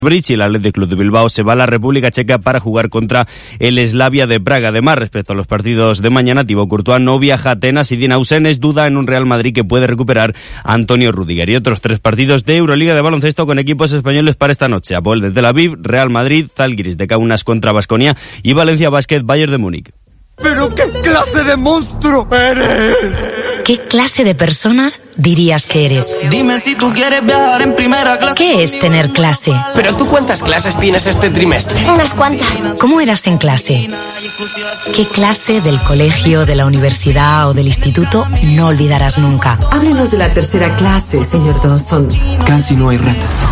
Bridge y el Athletic Club de Bilbao se va a la República Checa para jugar contra el Slavia de Praga. Además, respecto a los partidos de mañana, Thibaut Courtois no viaja a Atenas y Dina Hussein es duda en un Real Madrid que puede recuperar a Antonio Rüdiger. Y otros 3 partidos de Euroliga de baloncesto con equipos españoles para esta noche: Apoel de Tel Aviv, Real Madrid, Zalgiris de Kaunas contra Baskonia y Valencia Basket Bayern de Múnich. ¿Pero qué clase de monstruo eres? ¿Qué clase de persona dirías que eres? Dime si tú quieres viajar en primera clase. ¿Qué es tener clase? ¿Pero tú cuántas clases tienes este trimestre? Unas cuantas. ¿Cómo eras en clase? ¿Qué clase del colegio, de la universidad o del instituto no olvidarás nunca? Háblenos de la tercera clase, señor Dawson. Casi no hay ratas.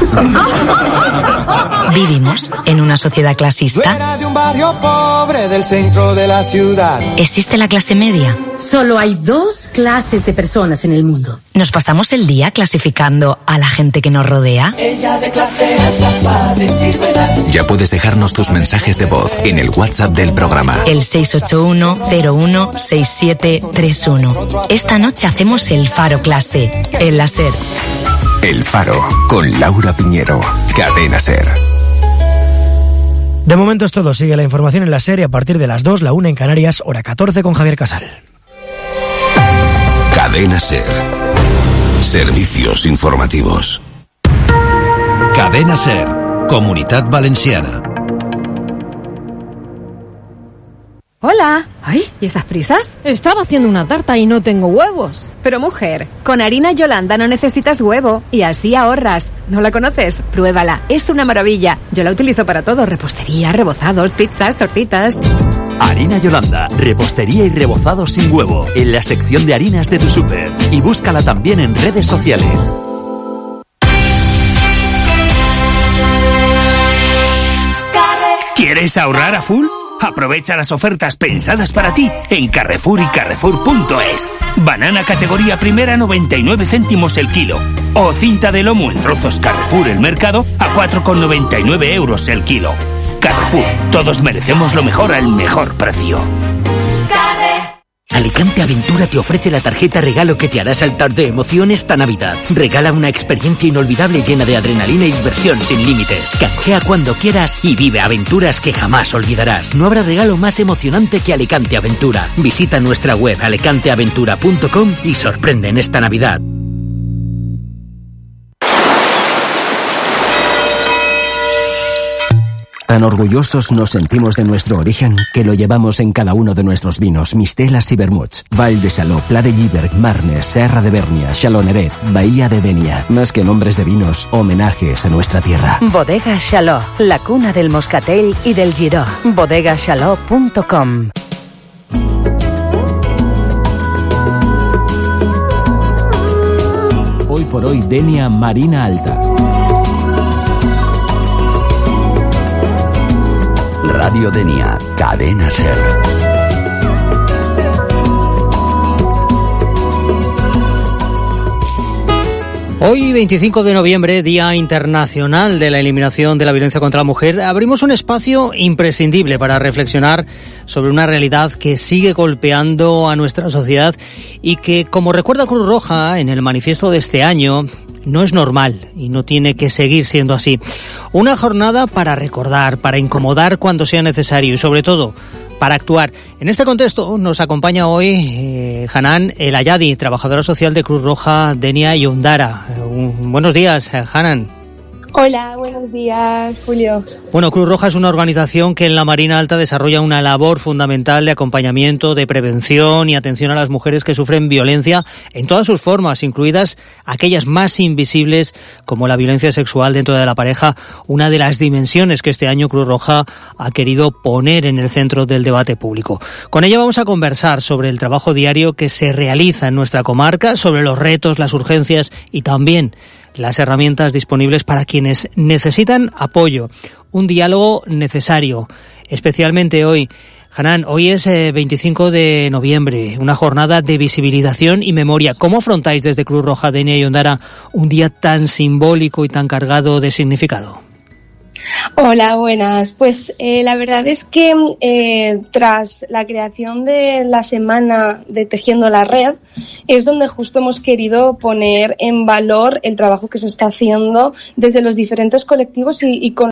¿Vivimos en una sociedad clasista? Yo era de un barrio pobre del centro de la ciudad. ¿Existe la clase media? Solo hay 2 clases de personas en el mundo. ¿Nos pasamos el día clasificando a la gente que nos rodea? Ella de clase alta, ya puedes dejarnos tus mensajes de voz en el WhatsApp del programa. El 681-016731. Esta noche hacemos el Faro Clase, en la SER. El Faro, con Laura Piñero, Cadena SER. De momento es todo. Sigue la información en la SER a partir de las 2, la 1 en Canarias, hora 14 con Javier Casal. Cadena SER. Servicios informativos. Cadena SER. Comunitat Valenciana. Hola. Ay, ¿y estas prisas? Estaba haciendo una tarta y no tengo huevos. Pero mujer, con harina Yolanda no necesitas huevo y así ahorras. ¿No la conoces? Pruébala, es una maravilla. Yo la utilizo para todo: repostería, rebozados, pizzas, tortitas. Harina Yolanda, repostería y rebozados sin huevo, en la sección de harinas de tu súper. Y búscala también en redes sociales. ¿Quieres ahorrar a full? Aprovecha las ofertas pensadas para ti en Carrefour y Carrefour.es. Banana categoría primera 99 céntimos el kilo. O cinta de lomo en trozos Carrefour El Mercado a 4,99 euros el kilo. Carrefour, todos merecemos lo mejor al mejor precio. Alicante Aventura te ofrece la tarjeta regalo que te hará saltar de emoción esta Navidad. Regala una experiencia inolvidable llena de adrenalina y diversión sin límites. Canjea cuando quieras y vive aventuras que jamás olvidarás. No habrá regalo más emocionante que Alicante Aventura. Visita nuestra web alicanteaventura.com y sorprende en esta Navidad. Tan orgullosos nos sentimos de nuestro origen que lo llevamos en cada uno de nuestros vinos, mistelas y vermuts. Val de Saló, Pla de Lliberg, Marnes, Serra de Bernia, Xaloneret, Bahía de Denia. Más que nombres de vinos, homenajes a nuestra tierra. Bodega Xaló, la cuna del moscatel y del giró. bodegaxaló.com. Hoy por hoy, Denia Marina Alta. Radio Denia, Cadena SER. Hoy, 25 de noviembre, Día Internacional de la Eliminación de la Violencia contra la Mujer, abrimos un espacio imprescindible para reflexionar sobre una realidad que sigue golpeando a nuestra sociedad y que, como recuerda Cruz Roja en el manifiesto de este año, no es normal y no tiene que seguir siendo así. Una jornada para recordar, para incomodar cuando sea necesario y, sobre todo, para actuar. En este contexto nos acompaña hoy Hanan El Ayadi, trabajadora social de Cruz Roja, Denia y Ondara. Buenos días, Hanan. Hola, buenos días, Julio. Bueno, Cruz Roja es una organización que en la Marina Alta desarrolla una labor fundamental de acompañamiento, de prevención y atención a las mujeres que sufren violencia en todas sus formas, incluidas aquellas más invisibles como la violencia sexual dentro de la pareja, una de las dimensiones que este año Cruz Roja ha querido poner en el centro del debate público. Con ella vamos a conversar sobre el trabajo diario que se realiza en nuestra comarca, sobre los retos, las urgencias y también las herramientas disponibles para quienes necesitan apoyo. Un diálogo necesario, especialmente hoy. Hanan, hoy es 25 de noviembre, una jornada de visibilización y memoria. ¿Cómo afrontáis desde Cruz Roja, Denia y Ondara un día tan simbólico y tan cargado de significado? Hola, buenas. Pues la verdad es que tras la creación de la semana de Tejiendo la Red es donde justo hemos querido poner en valor el trabajo que se está haciendo desde los diferentes colectivos y con